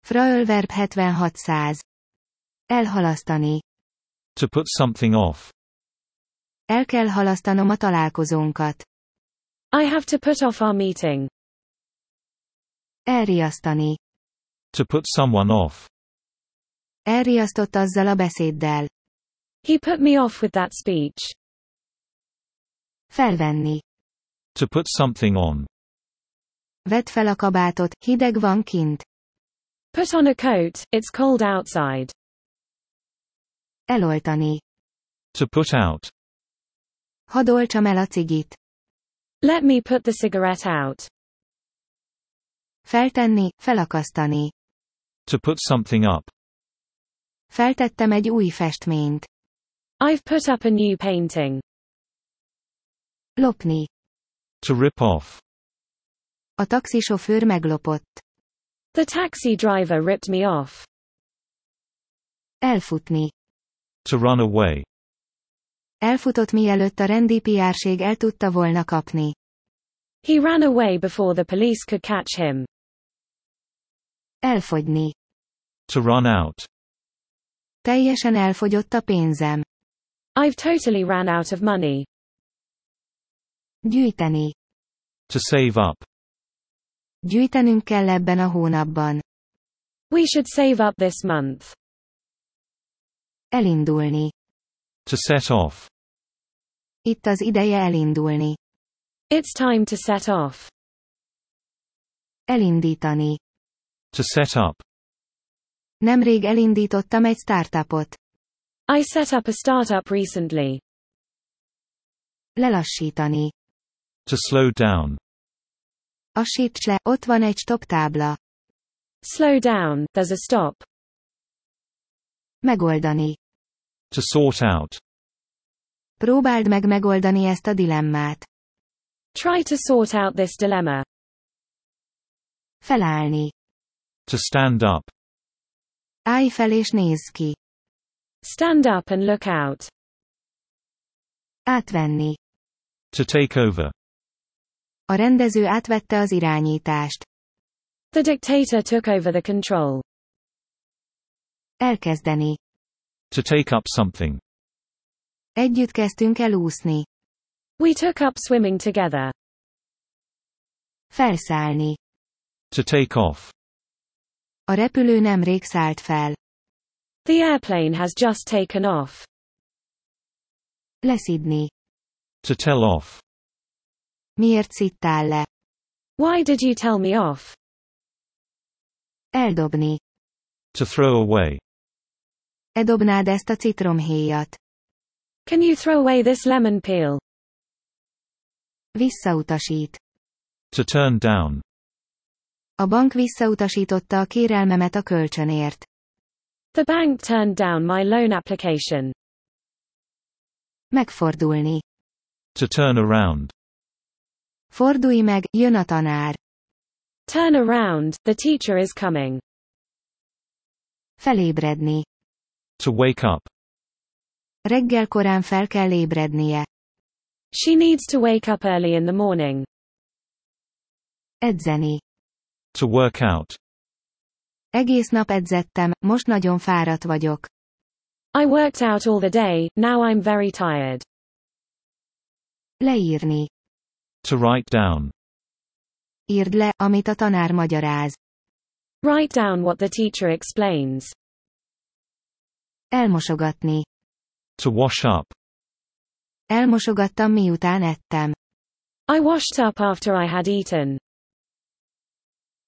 Fraölverb 7600. Elhalasztani. To put something off. El kell halasztanom a találkozónkat. I have to put off our meeting. Elriasztani. To put someone off. Elriasztott azzal a beszéddel. He put me off with that speech. Felvenni. To put something on. Vedd fel a kabátot, hideg van kint. Put on a coat, it's cold outside. Eloltani. To put out. Hadd oltsam el a cigit. Let me put the cigarette out. Feltenni, felakasztani. To put something up. Feltettem egy új festményt. I've put up a new painting. Lopni. To rip off. A taxisofőr meglopott. The taxi driver ripped me off. Elfutni. To run away. Elfutott mielőtt a rendőrség el tudta volna kapni. He ran away before the police could catch him. Elfogyni. To run out. Teljesen elfogyott a pénzem. I've totally ran out of money. Gyűjteni. To save up. Gyűjtenünk kell ebben a hónapban. We should save up this month. Elindulni. To set off. Itt az ideje elindulni. It's time to set off. Elindítani. To set up. Nemrég elindítottam egy startupot. I set up a startup recently. Lelassítani. To slow down. Assíts le, ott van egy stop tábla. Slow down, there's a stop. Megoldani. To sort out. Próbáld meg megoldani ezt a dilemmát. Try to sort out this dilemma. Felállni. To stand up. Állj fel és nézz ki. Stand up and look out. Átvenni. To take over. A rendező átvette az irányítást. The dictator took over the control. Elkezdeni. To take up something. Együtt kezdtünk el úszni. We took up swimming together. Felszállni. To take off. A repülő nemrég szállt fel. The airplane has just taken off. Leszidni. To tell off. Miért szittál le? Why did you tell me off? Eldobni. To throw away. Edobnád ezt a citromhéjat. Can you throw away this lemon peel? Visszautasít. To turn down. A bank visszautasította a kérelmemet a kölcsönért. The bank turned down my loan application. Megfordulni. To turn around. Fordulj meg, jön a tanár. Turn around, the teacher is coming. Felébredni. To wake up. Reggel korán fel kell ébrednie. She needs to wake up early in the morning. Edzeni. To work out. Egész nap edzettem, most nagyon fáradt vagyok. I worked out all the day, now I'm very tired. Leírni. To write down. Írd le, amit a tanár magyaráz. Write down what the teacher explains. Elmosogatni. To wash up. Elmosogattam miután ettem. I washed up after I had eaten.